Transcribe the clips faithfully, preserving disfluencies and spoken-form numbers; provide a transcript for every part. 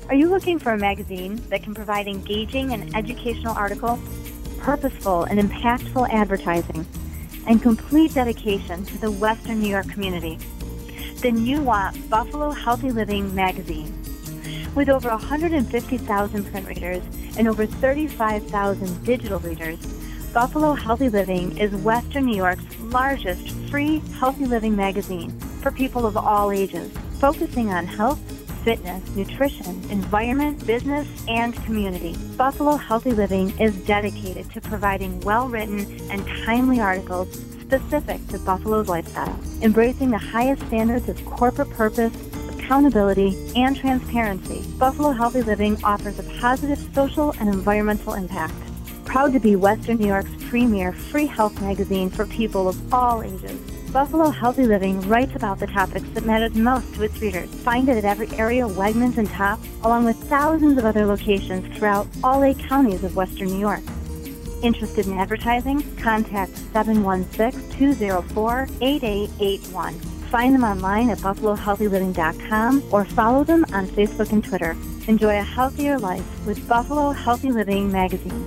Are you looking for a magazine that can provide engaging and educational articles, purposeful and impactful advertising, and complete dedication to the Western New York community? Then you want Buffalo Healthy Living magazine. With over one hundred fifty thousand print readers and over thirty-five thousand digital readers, Buffalo Healthy Living is Western New York's largest free healthy living magazine for people of all ages, focusing on health, fitness, nutrition, environment, business, and community. Buffalo Healthy Living is dedicated to providing well-written and timely articles specific to Buffalo's lifestyle, embracing the highest standards of corporate purpose, accountability, and transparency. Buffalo Healthy Living offers a positive social and environmental impact. Proud to be Western New York's premier free health magazine for people of all ages. Buffalo Healthy Living writes about the topics that matter most to its readers. Find it at every area Wegmans and Tops, along with thousands of other locations throughout all eight counties of Western New York. Interested in advertising? Contact seven one six, two zero four, eight eight eight one. Find them online at buffalo healthy living dot com or follow them on Facebook and Twitter. Enjoy a healthier life with Buffalo Healthy Living magazine.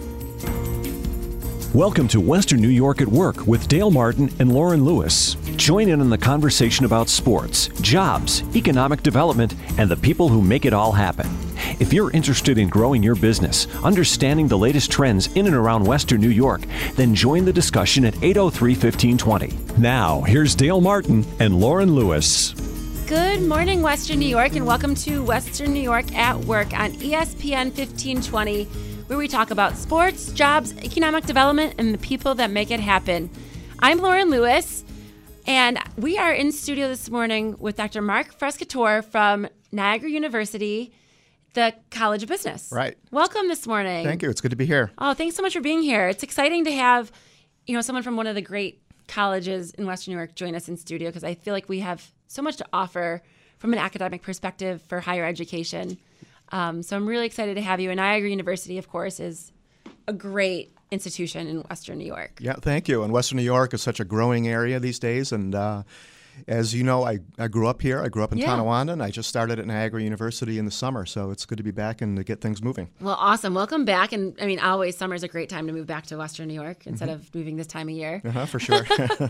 Welcome to Western New York at Work with Dale Martin and Lauren Lewis. Join in on the conversation about sports, jobs, economic development, and the people who make it all happen. If you're interested in growing your business, understanding the latest trends in and around Western New York, then join the discussion at eight oh three, fifteen twenty. Now, here's Dale Martin and Lauren Lewis. Good morning, Western New York, and welcome to Western New York at Work on E S P N fifteen twenty. Where we talk about sports, jobs, economic development, and the people that make it happen. I'm Lauren Lewis, and we are in studio this morning with Doctor Mark Frescatore from Niagara University, the College of Business. Right. Welcome this morning. Thank you. It's good to be here. Oh, thanks so much for being here. It's exciting to have, you know, someone from one of the great colleges in Western New York join us in studio because I feel like we have so much to offer from an academic perspective for higher education. Um, so I'm really excited to have you. And Niagara University, of course, is a great institution in Western New York. Yeah, thank you. And Western New York is such a growing area these days. And uh, as you know, I, I grew up here. I grew up in Yeah. Tonawanda, and I just started at Niagara University in the summer. So it's good to be back and to get things moving. Well, awesome. Welcome back. And I mean, always summer is a great time to move back to Western New York instead Mm-hmm. of moving this time of year. Uh-huh, for sure.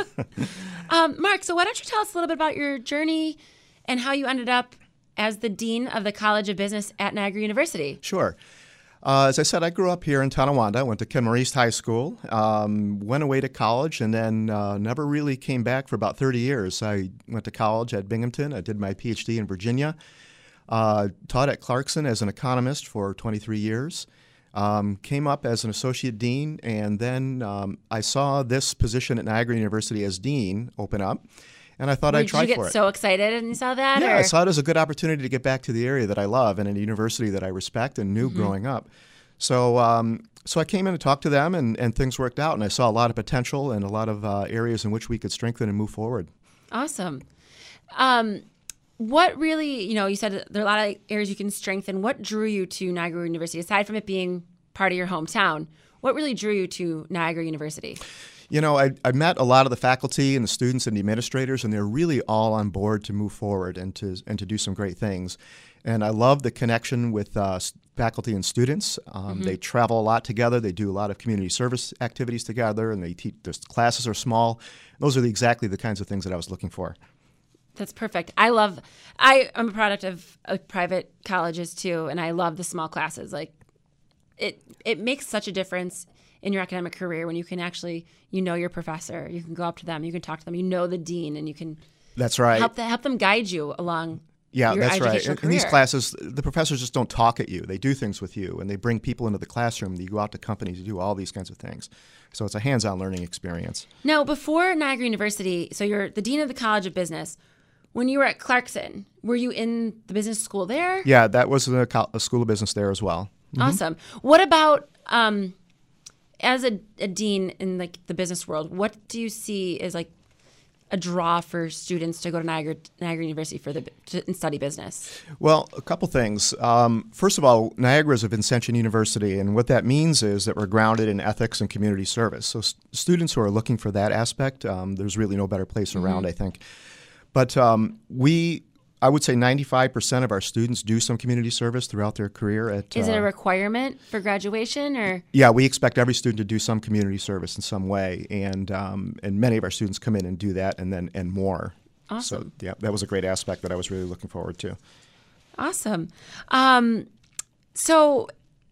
um, Mark, so why don't you tell us a little bit about your journey and how you ended up as the Dean of the College of Business at Niagara University? Sure. Uh, as I said, I grew up here in Tonawanda. I went to Kenmore East High School, um, went away to college, and then uh, never really came back for about thirty years. I went to college at Binghamton. I did my P H D in Virginia. Uh, taught at Clarkson as an economist for twenty-three years. Um, came up as an associate dean, and then um, I saw this position at Niagara University as dean open up. And I thought Did I'd try you get for it. so excited and you saw that? Yeah, or? I saw it as a good opportunity to get back to the area that I love and a university that I respect and knew mm-hmm. growing up. So um, so I came in to talk to them, and, and things worked out. And I saw a lot of potential and a lot of uh, areas in which we could strengthen and move forward. Awesome. Um, what really, you know, you said there are a lot of areas you can strengthen. What drew you to Niagara University, aside from it being part of your hometown? What really drew you to Niagara University? You know, I, I met a lot of the faculty and the students and the administrators, and they're really all on board to move forward and to and to do some great things. And I love the connection with uh, faculty and students. Um, mm-hmm. They travel a lot together. They do a lot of community service activities together, and they teach. Their classes are small. Those are the, exactly the kinds of things that I was looking for. That's perfect. I love. I am a product of, of private colleges too, and I love the small classes. Like, it it makes such a difference in your academic career when you can actually, you know, your professor, you can go up to them, you can talk to them, you know the dean, and you can that's right help the, help them guide you along. Yeah, your that's right. educational In, in these career. classes, the professors just don't talk at you; they do things with you, and they bring people into the classroom. You go out to companies, you do all these kinds of things. So it's a hands-on learning experience. Now, before Niagara University, so you're the dean of the College of Business. When you were at Clarkson, were you in the business school there? Yeah, that was a, co- a school of business there as well. Mm-hmm. Awesome. What about um, as a, a dean in like the business world? What do you see as like a draw for students to go to Niagara, Niagara University for the to and study business? Well, a couple things. Um, first of all, Niagara is a Vincentian university, and what that means is that we're grounded in ethics and community service. So st- students who are looking for that aspect, um, there's really no better place around, mm-hmm. I think. But um, we I would say ninety-five percent of our students do some community service throughout their career. At, Is it a uh, requirement for graduation, or? Yeah, we expect every student to do some community service in some way, and um, and many of our students come in and do that, and then and more. Awesome. So yeah, that was a great aspect that I was really looking forward to. Awesome. Um, so,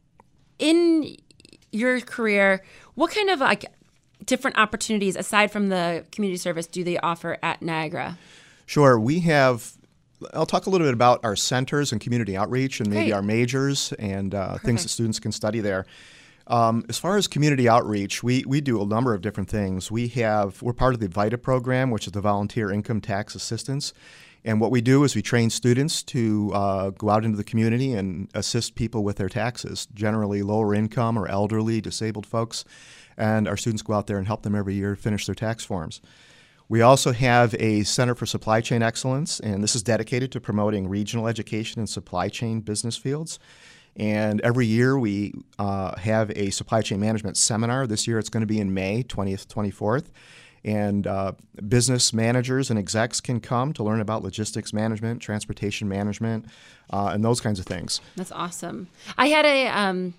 in your career, what kind of like different opportunities aside from the community service do they offer at Niagara? Sure, we have. I'll talk a little bit about our centers and community outreach and maybe Great. our majors and uh, things that students can study there. Um, as far as community outreach, we, we do a number of different things. We have, we're part of the VITA program, which is the Volunteer Income Tax Assistance. And what we do is we train students to uh, go out into the community and assist people with their taxes, generally lower income or elderly, disabled folks. And our students go out there and help them every year finish their tax forms. We also have a Center for Supply Chain Excellence, and this is dedicated to promoting regional education in supply chain business fields. And every year we uh, have a supply chain management seminar. This year it's going to be in May twentieth, twenty-fourth. And uh, business managers and execs can come to learn about logistics management, transportation management, uh, and those kinds of things. That's awesome. I had a um,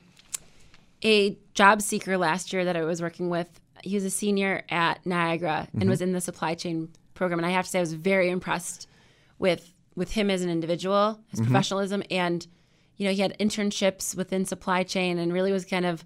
a job seeker last year that I was working with. He was a senior at Niagara and mm-hmm. was in the supply chain program. And I have to say I was very impressed with with him as an individual, his mm-hmm. professionalism. And, you know, he had internships within supply chain and really was kind of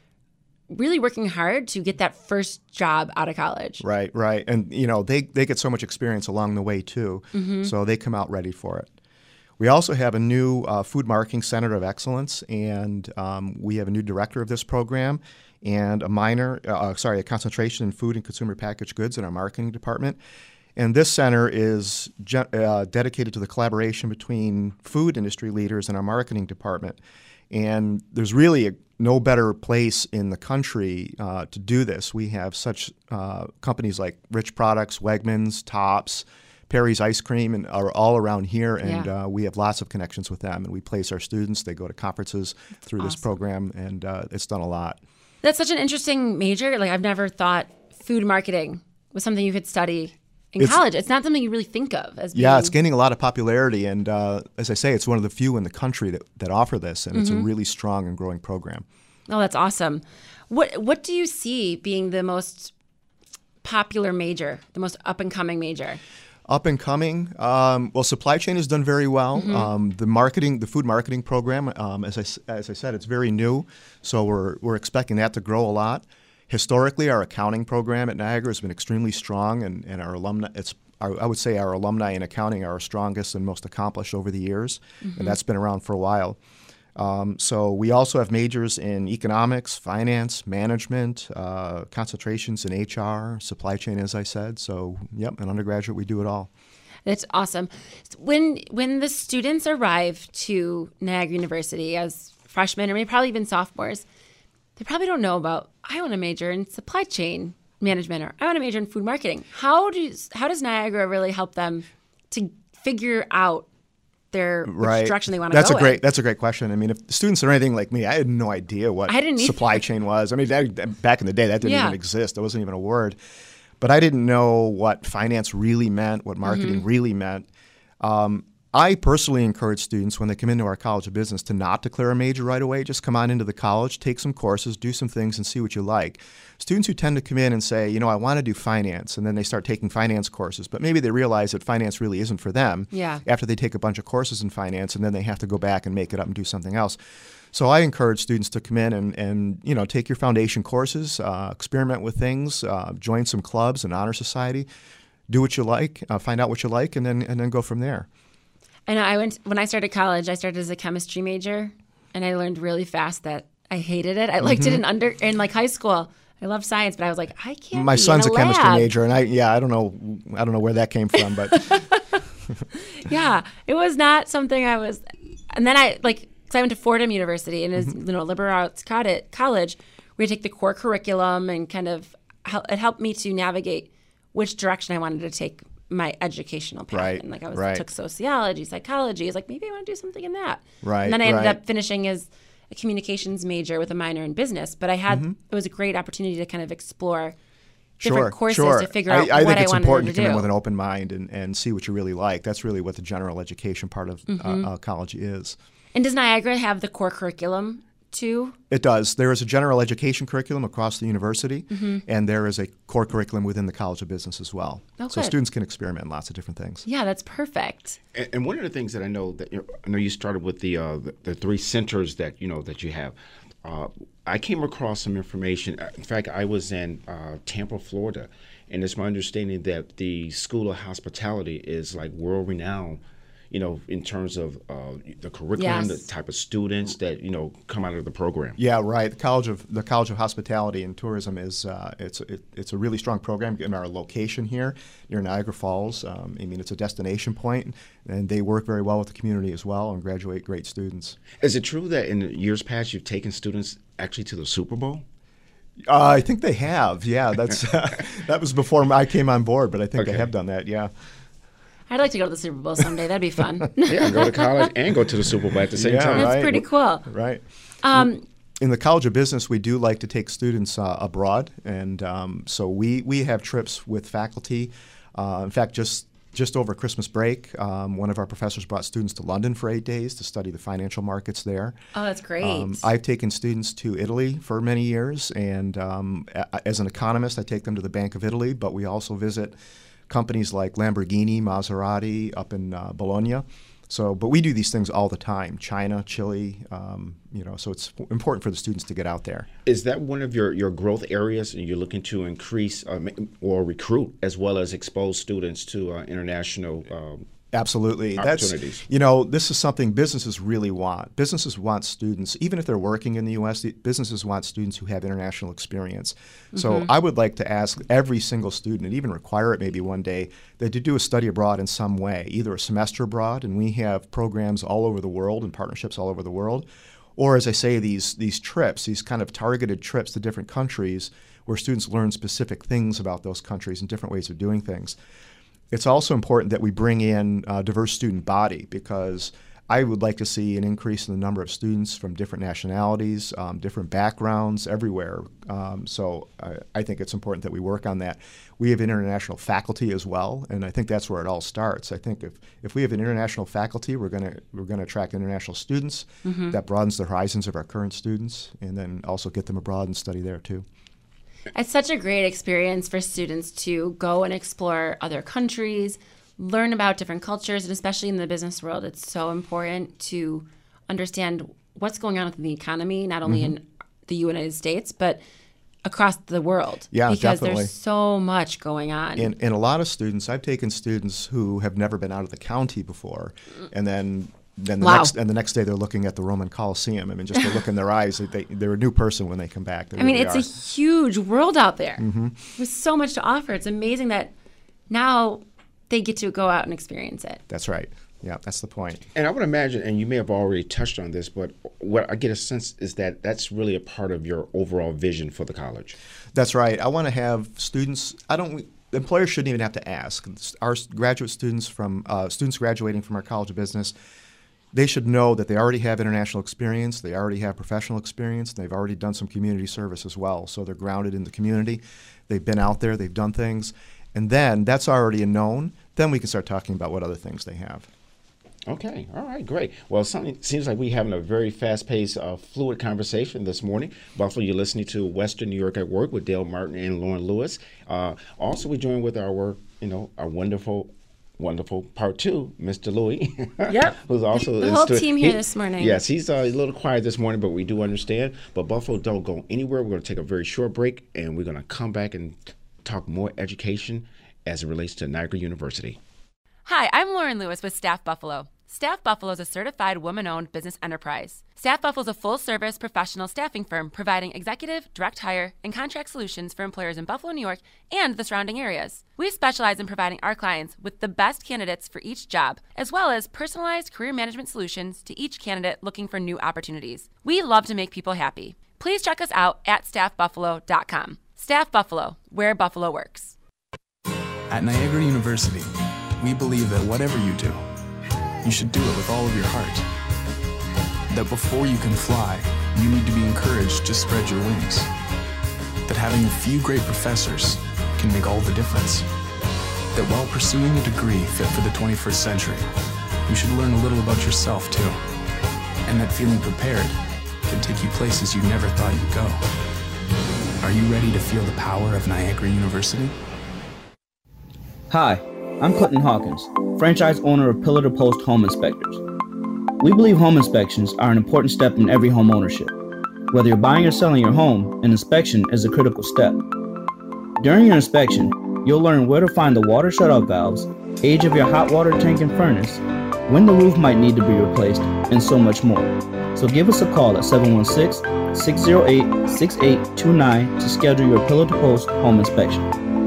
really working hard to get that first job out of college. Right, right. And, you know, they, they get so much experience along the way, too. Mm-hmm. So they come out ready for it. We also have a new uh, Food Marketing Center of Excellence, and um, we have a new director of this program and a minor, uh, sorry, a concentration in food and consumer packaged goods in our marketing department. And this center is ge- uh, dedicated to the collaboration between food industry leaders and our marketing department. And there's really a, no better place in the country uh, to do this. We have such uh, companies like Rich Products, Wegmans, Tops, Perry's Ice Cream, and are all around here, and yeah. uh, we have lots of connections with them. And we place our students. They go to conferences That's through awesome. this program, and uh, it's done a lot. That's such an interesting major. Like, I've never thought food marketing was something you could study in it's, college. It's not something you really think of as being... Yeah, it's gaining a lot of popularity, and uh, as I say, it's one of the few in the country that, that offer this, and mm-hmm. it's a really strong and growing program. Oh, that's awesome. What What do you see being the most popular major, the most up-and-coming major? Up and coming, um, well, supply chain has done very well. Mm-hmm. Um, the marketing, the food marketing program, um, as I as I said, it's very new, so we're we're expecting that to grow a lot. Historically, our accounting program at Niagara has been extremely strong, and, and our alumni, it's our, I would say our alumni in accounting are our strongest and most accomplished over the years, mm-hmm. and that's been around for a while. Um, so we also have majors in economics, finance, management, uh, concentrations in H R, supply chain, as I said. So, yep, an undergraduate, we do it all. That's awesome. When when the students arrive to Niagara University as freshmen or maybe probably even sophomores, they probably don't know about, I want to major in supply chain management or I want to major in food marketing. How does how does Niagara really help them to figure out their right. direction they want to that's go a great in? That's a great question. I mean, if students are anything like me, I had no idea what I didn't supply chain was. I mean, that, back in the day, that didn't yeah. even exist. It wasn't even a word. But I didn't know what finance really meant, what marketing mm-hmm. really meant. Um, I personally encourage students when they come into our College of Business to not declare a major right away. Just come on into the college, take some courses, do some things, and see what you like. Students who tend to come in and say, you know, I want to do finance, and then they start taking finance courses, but maybe they realize that finance really isn't for them yeah. after they take a bunch of courses in finance, and then they have to go back and make it up and do something else. So I encourage students to come in and, and you know, take your foundation courses, uh, experiment with things, uh, join some clubs and honor society, do what you like, uh, find out what you like, and then and then go from there. And I went when I started college. I started as a chemistry major, and I learned really fast that I hated it. I liked mm-hmm. it in under in like high school. I love science, but I was like, I can't. My be son's in a, a chemistry lab. major, and I yeah, I don't know, I don't know where that came from, but yeah, it was not something I was. And then I like, because I went to Fordham University, and it's mm-hmm. you know liberal arts college. We take the core curriculum, and kind of it helped me to navigate which direction I wanted to take my educational path. Right, and like I was right. took sociology, psychology. I was like, maybe I want to do something in that. Right. And then I ended right. up finishing as a communications major with a minor in business. But I had mm-hmm. it was a great opportunity to kind of explore different sure, courses sure. to figure out I, I what think it's I wanted important to to come do. in with an open mind and, and see what you really like. That's really what the general education part of Mm-hmm. uh, uh, college is. And does Niagara have the core curriculum too? It does. There is a general education curriculum across the university, Mm-hmm. and there is a core curriculum within the College of Business as well. Oh, so good. students can experiment in lots of different things. Yeah, that's perfect. And, and one of the things that I know that you know, I know you started with the, uh, the the three centers that you know that you have. Uh, I came across some information. In fact, I was in uh, Tampa, Florida, and it's my understanding that the School of Hospitality is like world renowned. You know, in terms of uh, the curriculum, Yes. the type of students that you know come out of the program. Yeah, right. The College of the College of Hospitality and Tourism is uh, it's it, it's a really strong program. In our location here near Niagara Falls, um, I mean it's a destination point, and they work very well with the community as well and graduate great students. Is it true that in years past you've taken students actually to the Super Bowl? Uh, I think they have. Yeah, that's uh, that was before I came on board, but I think Okay. they have done that. Yeah. I'd like to go to the Super Bowl someday. That'd be fun. Yeah, go to college and go to the Super Bowl at the same Yeah, time. That's right. pretty cool. Right. Um, In the College of Business, we do like to take students uh, abroad, and um, so we, we have trips with faculty. Uh, in fact, just just over Christmas break, um, one of our professors brought students to London for eight days to study the financial markets there. oh, that's great. Um, I've taken students to Italy for many years, and um, a- as an economist, I take them to the Bank of Italy, but we also visit companies like Lamborghini, Maserati up in uh, Bologna. So, but we do these things all the time. China, Chile, um, you know. So it's important for the students to get out there. Is that one of your, your growth areas, and you're looking to increase uh, ma- or recruit as well as expose students to uh, international um, Absolutely. That's, opportunities? you know, this is something businesses really want. Businesses want students, even if they're working in the U S, the businesses want students who have international experience. So I would like to ask every single student, and even require it maybe one day, that to do a study abroad in some way, either a semester abroad, and we have programs all over the world and partnerships all over the world, or as I say, these these trips, these kind of targeted trips to different countries where students learn specific things about those countries and different ways of doing things. It's also important that we bring in a diverse student body, because I would like to see an increase in the number of students from different nationalities, um, different backgrounds, everywhere. Um, so I, I think it's important that we work on that. We have international faculty as well, and I think that's where it all starts. I think if, if we have an international faculty, we're going to we're going to attract international students. Mm-hmm. That broadens the horizons of our current students, and then also get them abroad and study there too. It's such a great experience for students to go and explore other countries, learn about different cultures, and especially in the business world, it's so important to understand what's going on within the economy, not only Mm-hmm. in the United States, but across the world. Yeah, because definitely. there's so much going on. And, and a lot of students, I've taken students who have never been out of the county before, and then then the Wow. next and the next day they're looking at the Roman Colosseum. I mean, just the look in their eyes, they, they're a new person when they come back. They I mean, really it's are. a huge world out there Mm-hmm. with so much to offer. It's amazing that now they get to go out and experience it. That's right. Yeah, that's the point. And I would imagine, and you may have already touched on this, but what I get a sense is that that's really a part of your overall vision for the college. That's right. I want to have students. I don't. Employers shouldn't even have to ask. Our graduate students from uh, students graduating from our College of Business, they should know that they already have international experience. They already have professional experience. And they've already done some community service as well. So they're grounded in the community. They've been out there. They've done things, and then that's already a known. Then we can start talking about what other things they have. Okay, all right, great. Well, it seems like we're having a very fast-paced, uh, fluid conversation this morning. Buffalo, you're listening to Western New York at Work with Dale Martin and Lauren Lewis. Uh, also, we join with our, you know, our wonderful, wonderful part two, Mister Louis. Yep. Who's also The in whole stu- team here he- this morning. Yes, he's uh, a little quiet this morning, but we do understand. But Buffalo, don't go anywhere. We're going to take a very short break, and we're going to come back and talk more education as it relates to Niagara University. Hi, I'm Lauren Lewis with Staff Buffalo. Staff Buffalo is a certified woman-owned business enterprise. Staff Buffalo is a full-service professional staffing firm providing executive, direct hire, and contract solutions for employers in Buffalo, New York, and the surrounding areas. We specialize in providing our clients with the best candidates for each job, as well as personalized career management solutions to each candidate looking for new opportunities. We love to make people happy. Please check us out at staff buffalo dot com. Staff Buffalo, where Buffalo works. At Niagara University, we believe that whatever you do, you should do it with all of your heart. That before you can fly, you need to be encouraged to spread your wings. That having a few great professors can make all the difference. That while pursuing a degree fit for the twenty-first century, you should learn a little about yourself too. And that feeling prepared can take you places you never thought you'd go. Are you ready to feel the power of Niagara University? Hi, I'm Clinton Hawkins, franchise owner of Pillar to Post Home Inspectors. We believe home inspections are an important step in every home ownership. Whether you're buying or selling your home, an inspection is a critical step. During your inspection, you'll learn where to find the water shutoff valves, age of your hot water tank and furnace, when the roof might need to be replaced, and so much more. So give us a call at seven one six, six zero eight, six eight two nine to schedule your Pillar to Post home inspection.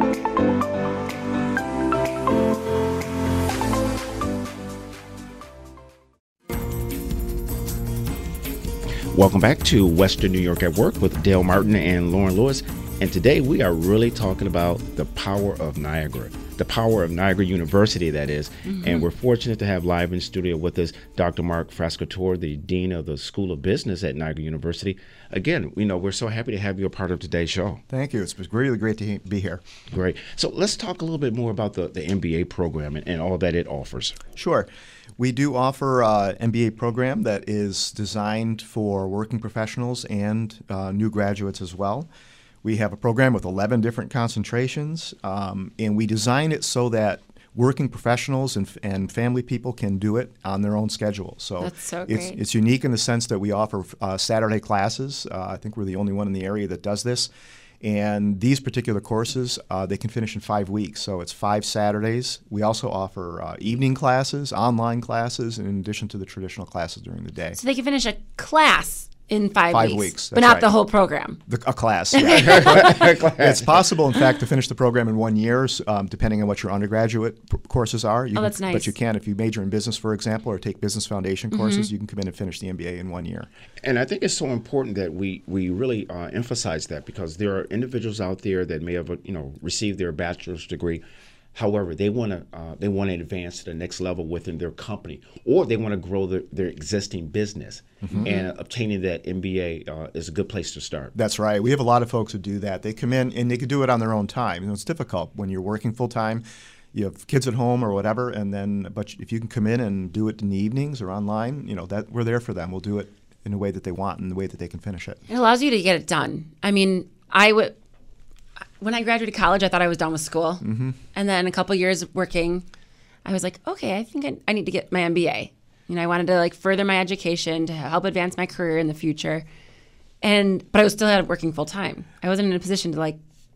Welcome back to Western New York at Work with Dale Martin and Lauren Lewis. And today we are really talking about the power of Niagara, the power of Niagara University, that is. Mm-hmm. And we're fortunate to have live in studio with us Doctor Mark Frascatore, the Dean of the School of Business at Niagara University. Again, you know, we're so happy to have you a part of today's show. Thank you. It's really great to be here. Great. So let's talk a little bit more about the, the M B A program and, and all that it offers. Sure. We do offer an M B A program that is designed for working professionals and uh, new graduates as well. We have a program with eleven different concentrations, um, and we design it so that working professionals and, and family people can do it on their own schedule. So, That's so it's, great. it's unique in the sense that we offer uh, Saturday classes. Uh, I think we're the only one in the area that does this. And these particular courses, uh, they can finish in five weeks. So it's five Saturdays. We also offer uh, evening classes, online classes, in addition to the traditional classes during the day. So they can finish a class in five, Five weeks, weeks, but that's not right. the whole program. The, a class. Yeah. It's possible, in fact, to finish the program in one year, um, depending on what your undergraduate p- courses are. You Oh, can, that's nice. But you can, if you major in business, for example, or take business foundation Mm-hmm. courses, you can come in and finish the M B A in one year. And I think it's so important that we we really uh, emphasize that, because there are individuals out there that may have, you know, received their bachelor's degree. However, they want to uh, they want to advance to the next level within their company, or they want to grow their, their existing business. Mm-hmm. And obtaining that M B A uh, is a good place to start. That's right. We have a lot of folks who do that. They come in and they can do it on their own time. You know, it's difficult when you're working full time. You have kids at home or whatever, and then but if you can come in and do it in the evenings or online, you know, that we're there for them. We'll do it in a way that they want and the way that they can finish it. It allows you to get it done. I mean, I would. When I graduated college, I thought I was done with school. Mm-hmm. And then a couple years working, I was like, okay, I think I, I need to get my M B A. You know, I wanted to like further my education to help advance my career in the future. And but I was still had working full time. I wasn't in a position to like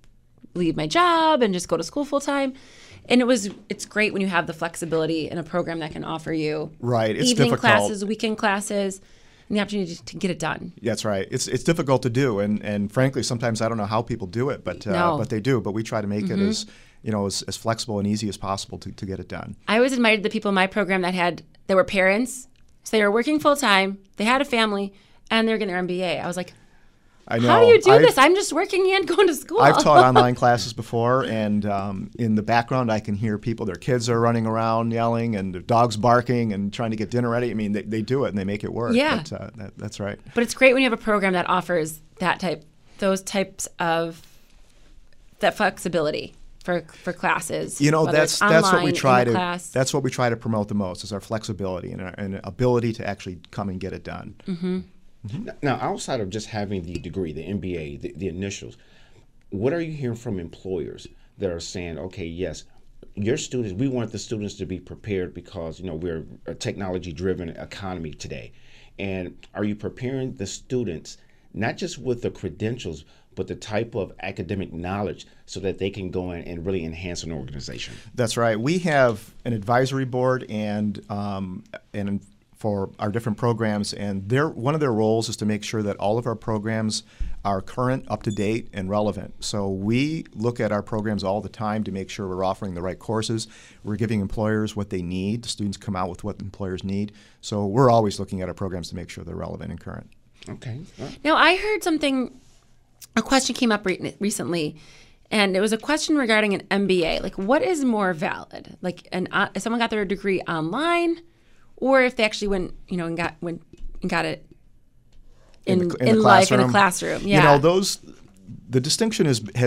leave my job and just go to school full time. And it was it's great when you have the flexibility in a program that can offer you Right, it's evening difficult. classes, weekend classes, and the opportunity to get it done. That's right. It's it's difficult to do, and, and frankly, sometimes I don't know how people do it, but uh, No. but they do. But we try to make Mm-hmm. it as you know as, as flexible and easy as possible to, to get it done. I always admired the people in my program that had that were parents, so they were working full time, they had a family, and they were getting their M B A. I was like, I know. how do you do I've, this? I'm just working and going to school. I've taught online classes before, and um, in the background, I can hear people. Their kids are running around yelling, and their dogs barking, and trying to get dinner ready. I mean, they, they do it and they make it work. Yeah. But, uh, that, that's right. But it's great when you have a program that offers that type, those types of that flexibility for for classes. You know, whether that's it's that's what online, we in try the to class. that's what we try to promote the most is our flexibility and our and ability to actually come and get it done. Mm-hmm. Now, outside of just having the degree, the M B A, the, the initials, what are you hearing from employers that are saying, okay, yes, your students, we want the students to be prepared because, you know, we're a technology-driven economy today. And are you preparing the students not just with the credentials, but the type of academic knowledge so that they can go in and really enhance an organization? That's right. We have an advisory board and um, and for our different programs, and their one of their roles is to make sure that all of our programs are current, up to date, and relevant. So we look at our programs all the time to make sure we're offering the right courses. We're giving employers what they need. The students come out with what employers need. So we're always looking at our programs to make sure they're relevant and current. Okay. Well, Now, I heard something, a question came up re- recently, and it was a question regarding an M B A. Like, what is more valid? Like, an, uh, if someone got their degree online, or if they actually went, you know, and got went and got it in the, in, the life in a classroom. classroom. Yeah. You know, those the distinction is has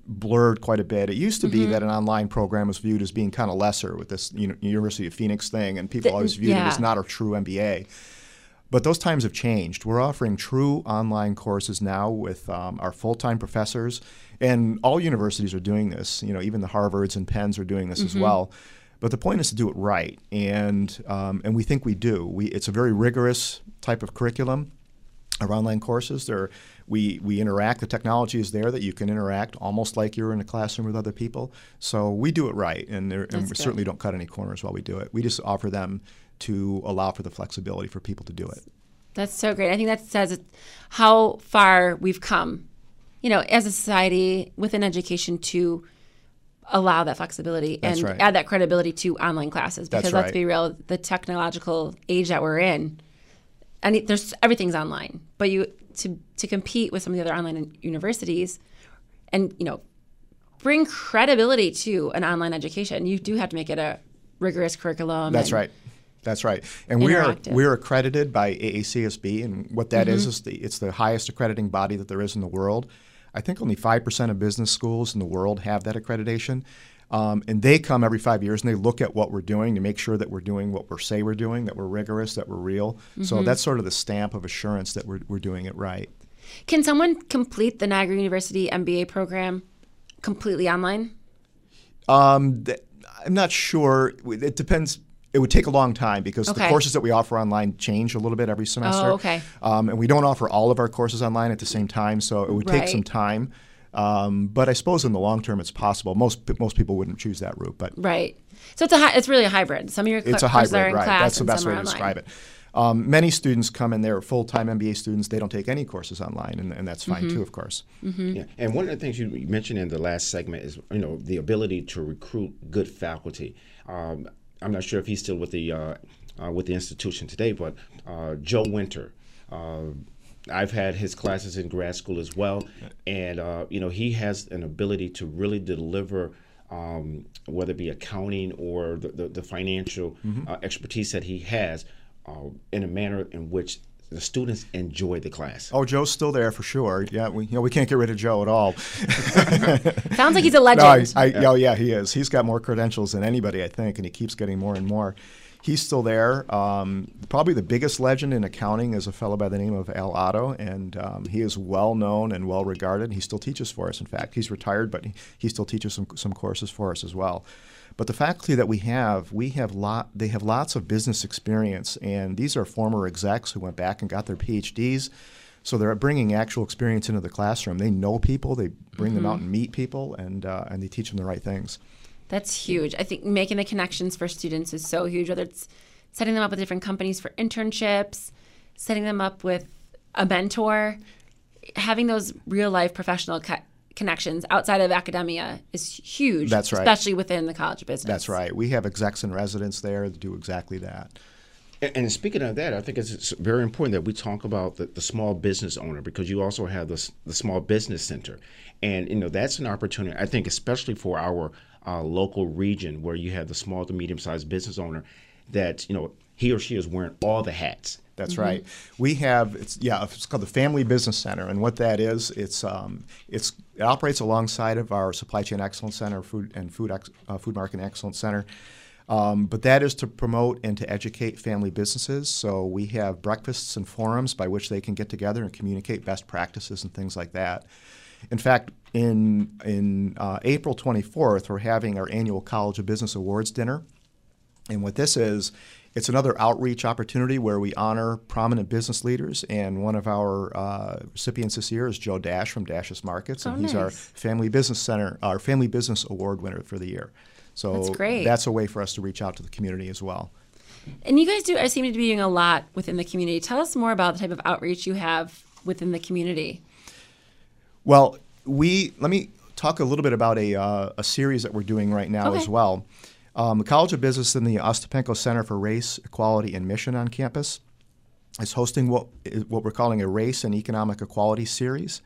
blurred quite a bit. It used to be Mm-hmm. that an online program was viewed as being kind of lesser with this you know, University of Phoenix thing, and people The- always viewed yeah. it as not a true M B A. But those times have changed. We're offering true online courses now with um, our full-time professors, and all universities are doing this. You know, even the Harvards and Penns are doing this Mm-hmm. as well. But the point is to do it right, and um, and we think we do. We it's a very rigorous type of curriculum. Our online courses, there we we interact. The technology is there that you can interact almost like you're in a classroom with other people. So we do it right, and, there, and we good. certainly don't cut any corners while we do it. We just offer them to allow for the flexibility for people to do it. That's so great. I think that says how far we've come, you know, as a society within education to allow that flexibility That's and right. add that credibility to online classes. That's Because let's right. be real, the technological age that we're in, and it- there's everything's online. But you to to compete with some of the other online universities, and you know, bring credibility to an online education, you do have to make it a rigorous curriculum. That's and- right. That's right. And we are Interactive. we're accredited by A A C S B, and what that is Mm-hmm. is the, it's the highest accrediting body that there is in the world. I think only five percent of business schools in the world have that accreditation. Um, and they come every five years and they look at what we're doing to make sure that we're doing what we say we're doing, that we're rigorous, that we're real. Mm-hmm. So that's sort of the stamp of assurance that we're, we're doing it right. Can someone complete the Niagara University M B A program completely online? Um, th- I'm not sure. It depends. It would take a long time because the Okay. courses that we offer online change a little bit every semester. Oh, okay. Um, and we don't offer all of our courses online at the same time, so it would take some Right. time. Um, but I suppose in the long term, it's possible. Most most people wouldn't choose that route, but Right. So it's a hi- it's really a hybrid. Some of your cl- it's a courses hybrid, are in right? class That's the and best some way are to online. describe it. Um, many students come in; they're full-time M B A students. They don't take any courses online, and, and that's fine Mm-hmm. too, of course. Yeah. And one of the things you mentioned in the last segment is, you know, the ability to recruit good faculty. Um, I'm not sure if he's still with the uh, uh, with the institution today, but uh, Joe Winter. Uh, I've had his classes in grad school as well, and uh, you know, he has an ability to really deliver. Um, whether it be accounting or the, the, the financial uh, expertise that he has, uh, in a manner in which the students enjoy the class. Oh, Joe's still there for sure. Yeah, we you know we can't get rid of Joe at all. Sounds like he's a No, legend. I, I, oh yeah, he is. He's got more credentials than anybody, I think, and he keeps getting more and more. He's still there. Um, probably the biggest legend in accounting is a fellow by the name of Al Otto, and um, he is well known and well regarded. He still teaches for us. In fact, he's retired, but he, he still teaches some some courses for us as well. But the faculty that we have, we have lot. They have lots of business experience, and these are former execs who went back and got their P H Ds. So they're bringing actual experience into the classroom. They know people. They bring them out and meet people, and uh, and they teach them the right things. That's huge. I think making the connections for students is so huge, whether it's setting them up with different companies for internships, setting them up with a mentor, having those real life professional co- connections outside of academia is huge. That's right. Especially within the College of Business. That's right. We have execs and residents there that do exactly that. And, and speaking of that, I think it's, it's very important that we talk about the, the small business owner, because you also have the, s- the small business center. And, you know, that's an opportunity, I think, especially for our uh, local region where you have the small to medium-sized business owner that, you know, he or she is wearing all the hats. That's right. We have it's yeah it's called the Family Business Center, and what that is, it's um it's it operates alongside of our Supply Chain Excellence Center, Food and Food ex, uh, Food Marketing Excellence Center. Um, but that is to promote and to educate family businesses. So we have breakfasts and forums by which they can get together and communicate best practices and things like that. In fact, in in uh, April twenty-fourth, we're having our annual College of Business Awards dinner. And what this is, it's another outreach opportunity where we honor prominent business leaders. And one of our uh, recipients this year is Joe Dash from Dash's Markets, and Oh, he's our nice. Family Business Center, our Family Business Award winner for the year. So That's great. that's a way for us to reach out to the community as well. And you guys do, I seem to be doing a lot within the community. Tell us more about the type of outreach you have within the community. Well, we let me talk a little bit about a, uh, a series that we're doing right now Okay. as well. Um, the College of Business and the Ostapenko Center for Race, Equality, and Mission on campus is hosting what what we're calling a Race and Economic Equality series.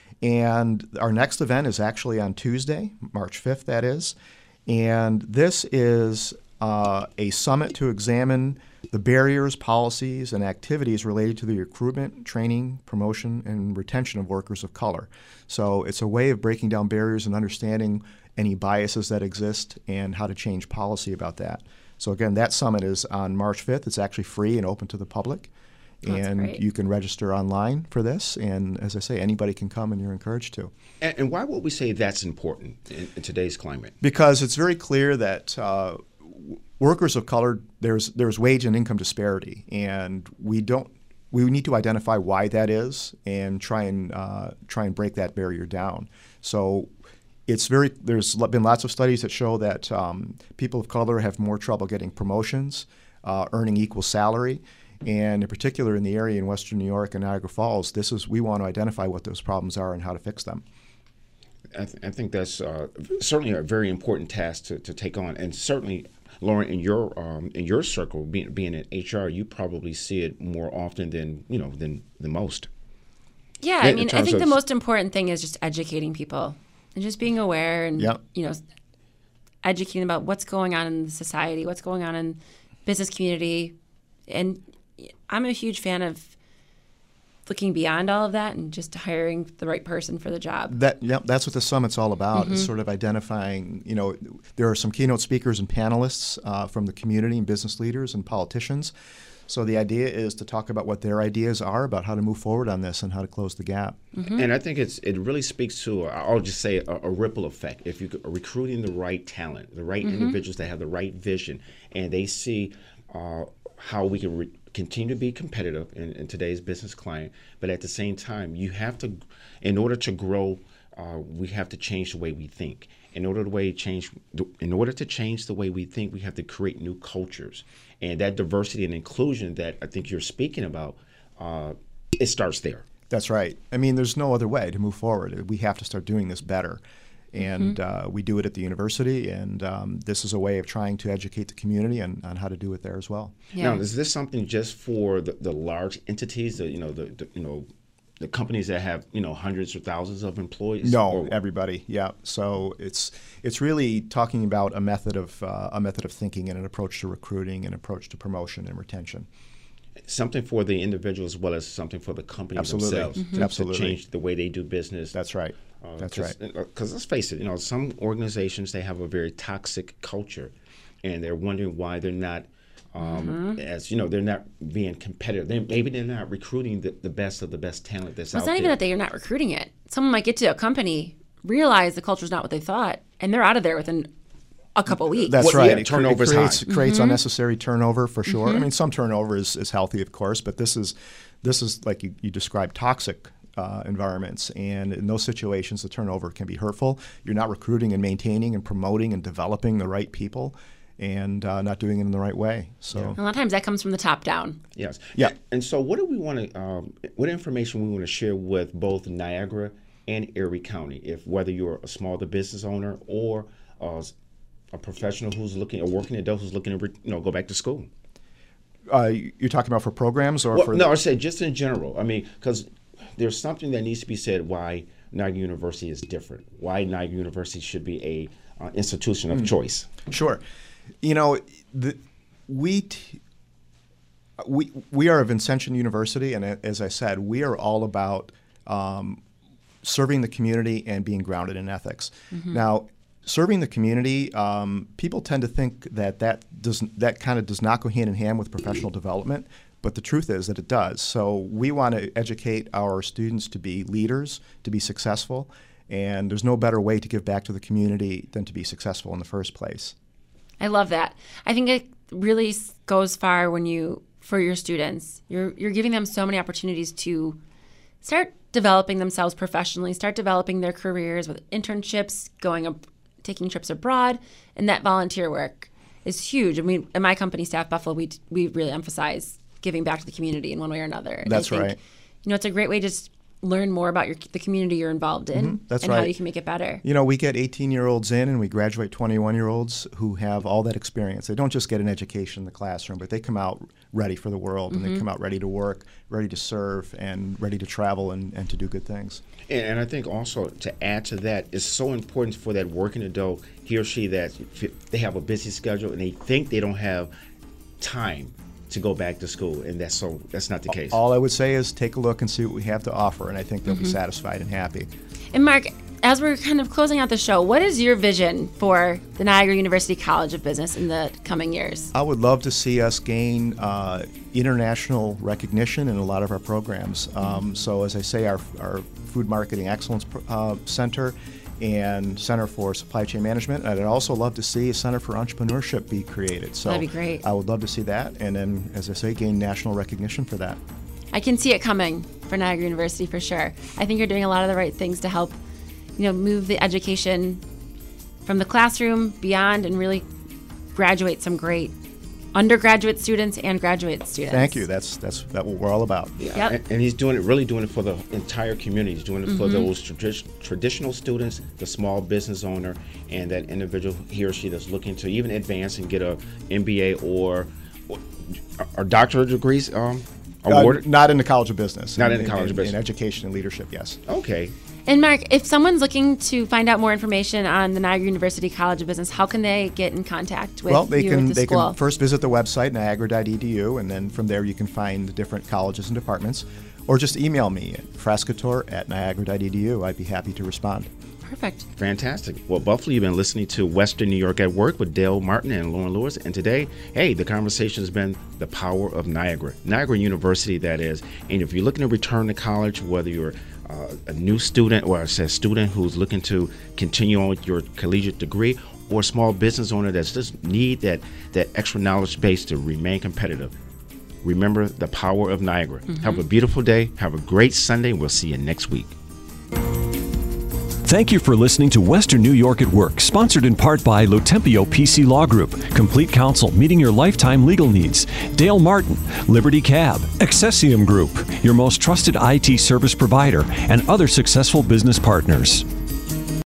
And our next event is actually on Tuesday, March fifth, that is. And this is uh, a summit to examine the barriers, policies, and activities related to the recruitment, training, promotion, and retention of workers of color. So it's a way of breaking down barriers and understanding any biases that exist and how to change policy about that. So again, that summit is on March fifth. It's actually free and open to the public. That's and great. You can register online for this. And as I say, anybody can come and you're encouraged to. And, and why would we say that's important in, in today's climate? Because it's very clear that uh, workers of color, there's there's wage and income disparity, and we don't we need to identify why that is and try and uh, try and break that barrier down. So it's very there's been lots of studies that show that um, people of color have more trouble getting promotions, uh, earning equal salary, and in particular in the area in Western New York and Niagara Falls, this is we want to identify what those problems are and how to fix them. I, th- I think that's uh, certainly a very important task to, to take on, and certainly, Lauren, in your um, in your circle, being being in H R, you probably see it more often than you know than the most. Yeah, In- I in mean, I terms think of- the most important thing is just educating people and just being aware and Yep. you know, educating about what's going on in the society, what's going on in business community, and I'm a huge fan of looking beyond all of that and just hiring the right person for the job. That yeah, that's what the summit's all about. Mm-hmm. Is sort of identifying. You know, there are some keynote speakers and panelists uh, from the community and business leaders and politicians. So the idea is to talk about what their ideas are about how to move forward on this and how to close the gap. Mm-hmm. And I think it's it really speaks to I'll just say a, a ripple effect. If you're recruiting the right talent, the right Mm-hmm. individuals that have the right vision, and they see uh, how we can re- continue to be competitive in, in today's business climate, but at the same time, you have to, in order to grow, uh, we have to change the way we think. In order to way change, in order to change the way we think, we have to create new cultures, and that diversity and inclusion that I think you're speaking about, uh, it starts there. That's right. I mean, there's no other way to move forward. We have to start doing this better. And mm-hmm. uh, we do it at the university, and um, this is a way of trying to educate the community on, on how to do it there as well. Yeah. Now, is this something just for the, the large entities, the, you know, the, the you know, the companies that have you know hundreds or thousands of employees? No, or, everybody. Yeah. So it's it's really talking about a method of uh, a method of thinking and an approach to recruiting, an approach to promotion and retention. Something for the individual as well as something for the company Absolutely. themselves Mm-hmm. to, Absolutely. to change the way they do business. That's right. Uh, That's cause, right. Because let's face it, you know, some organizations, they have a very toxic culture, and they're wondering why they're not, um, Mm-hmm. as you know, they're not being competitive. They, maybe they're not recruiting the, the best of the best talent that's Well, it's out not even there. that they're not recruiting it. Someone might get to a company, realize the culture's not what they thought, and they're out of there within a couple weeks. That's Well, right. yeah, It cre- turnover's it creates, high. creates Mm-hmm. unnecessary turnover for sure. I mean, some turnover is, is healthy, of course, but this is this is like you, you described, toxic uh, environments, and in those situations, the turnover can be hurtful. You're not recruiting and maintaining and promoting and developing the right people, and uh, not doing it in the right way. So A lot of times that comes from the top down. Yes. Yeah. And so, what do we want to? Um, what information we want to share with both Niagara and Erie County, if whether you're a small business owner or uh, a professional who's looking, a working adult who's looking to, re- you know, go back to school. uh, you're talking about for programs or Well, for no, I said just in general. I mean, because there's something that needs to be said why Niagara University is different. Why Niagara University should be a uh, institution of choice. Sure. You know, the, we t- we we are a Vincentian University, and a- as I said, we are all about um, serving the community and being grounded in ethics. Now, serving the community, um, people tend to think that that does that kind of does not go hand in hand with professional development. But the truth is that it does. So we want to educate our students to be leaders, to be successful, and there's no better way to give back to the community than to be successful in the first place. I love that. I think it really s- goes far when you, for your students, you're you're giving them so many opportunities to start developing themselves professionally, start developing their careers with internships, going up, taking trips abroad, and that volunteer work is huge. I mean, in my company, Staff Buffalo, we we really emphasize giving back to the community in one way or another. And That's I think, right. You know, it's a great way to just learn more about your the community you're involved in, that's and how right. you can make it better. You know, we get eighteen-year-olds in and we graduate twenty-one-year-olds who have all that experience. They don't just get an education in the classroom, but they come out ready for the world, and they come out ready to work, ready to serve, and ready to travel and, and to do good things. And, and I think also to add to that, it's so important for that working adult, he or she that f- they have a busy schedule and they think they don't have time to go back to school, and that's so that's not the case. All I would say is take a look and see what we have to offer, and I think they'll Mm-hmm. be satisfied and happy. And Mark, as we're kind of closing out the show, what is your vision for the Niagara University College of Business in the coming years? I would love to see us gain uh, international recognition in a lot of our programs. Um, so as I say, our, our Food Marketing Excellence uh, Center and Center for Supply Chain Management. I'd also love to see a Center for Entrepreneurship be created. So That'd be great. I would love to see that, and then, as I say, gain national recognition for that. I can see it coming for Niagara University for sure. I think you're doing a lot of the right things to help, you know, move the education from the classroom beyond and really graduate some great undergraduate students and graduate students. Thank you. That's that's that what we're all about. Yeah, Yep. and, and he's doing it, really doing it for the entire community. He's doing it for those tradi- traditional students, the small business owner, and that individual, he or she that's looking to even advance and get a M B A or or, or doctorate degrees um, awarded. Uh, not in the College of Business. Not in the College of Business. In education and leadership, yes. Okay. And Mark, if someone's looking to find out more information on the Niagara University College of Business, how can they get in contact with Well, they you can at the they school? can first visit the website niagara dot e d u, and then from there you can find the different colleges and departments, or just email me at frascator at niagara dot e d u. I'd be happy to respond. Perfect. Fantastic. Well, Buffalo, you've been listening to Western New York at Work with Dale Martin and Lauren Lewis. And today, hey, the conversation has been the power of Niagara. Niagara University, that is. And if you're looking to return to college, whether you're uh, a new student or a student who's looking to continue on with your collegiate degree, or a small business owner that's just need that, that extra knowledge base to remain competitive, remember the power of Niagara. Mm-hmm. Have a beautiful day. Have a great Sunday. We'll see you next week. Thank you for listening to Western New York at Work, sponsored in part by Lotempio P C Law Group, complete counsel meeting your lifetime legal needs, Dale Martin, Liberty Cab, Accessium Group, your most trusted I T service provider, and other successful business partners.